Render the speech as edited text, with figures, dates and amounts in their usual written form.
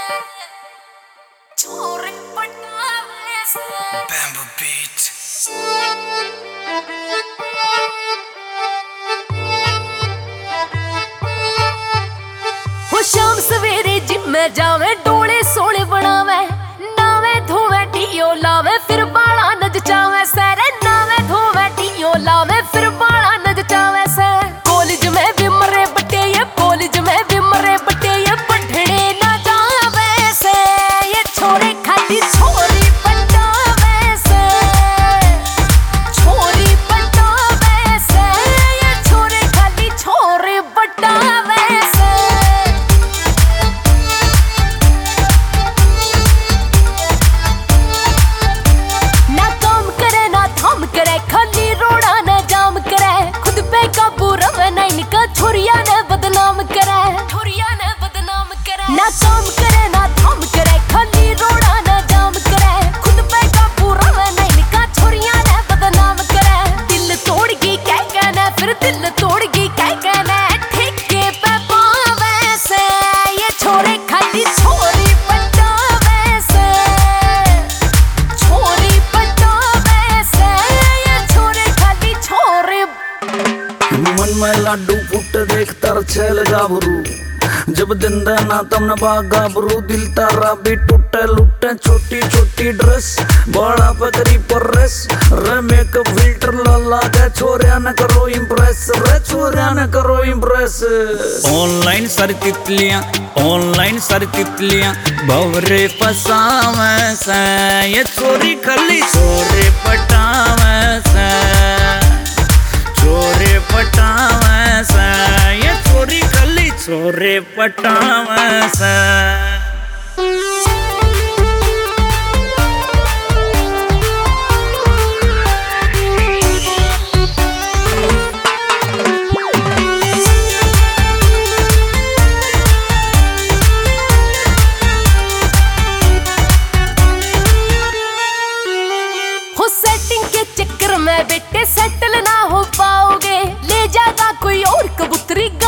Bamboo beat. हो शाम सवेरे जिम जावे डोले सोने बनावे नावे धोवे टियो लावे फिर बाला नचावे सरे नावे धोवे टियो लावे फिर बाला नचावे से कॉलेज में भी मरे बटे ये कॉलेज में भी मरे बटे ये पढ़ने ना जावे से ये छोरे खाली छोरी पटावे से छोरी पटावे से ये छोरे खाली छोरे पटावे से ना काम करे ना थाम करे खाली रोड़ा ना जाम करे खुद पे काबू रवे ना इनका छोरिया ने बदनाम करे छोरिया ने बदनाम करे ना काम करे ना थाम करे खाली रोड़ा ना जाम करे खुद पे काबू रवे ना इनका छोरिया ने बदनाम करे दिल तोड़ गई क्या कहना फिर दिल तोड़ गई क्या कहना ठेके पे पावे से ये छोरे खाली छोरी पटावे से छोरी पटावे से ये छोरे खाली छोरे मन में लाडू फुट देख तर छेल गाभरू जब दिन ना तमने बाग गाभरू दिल तारा भी टूटे लुटे छोटी छोटी ड्रेस बड़ा पकड़ी परस रे मेकअप फिल्टर लला के छोरिया न करो इम्प्रेस रे छोरिया न करो इम्प्रेस ऑनलाइन सारी तितलियां भवरे फसावे से ये छोरी खली छोरे पटावे से छोरे पटावे से ये छोरी खली छोरे पटावे से हो सेटिंग के चक्कर में बेटे सेटल ना हो पाओगे ले जाएगा कोई और कबूतरी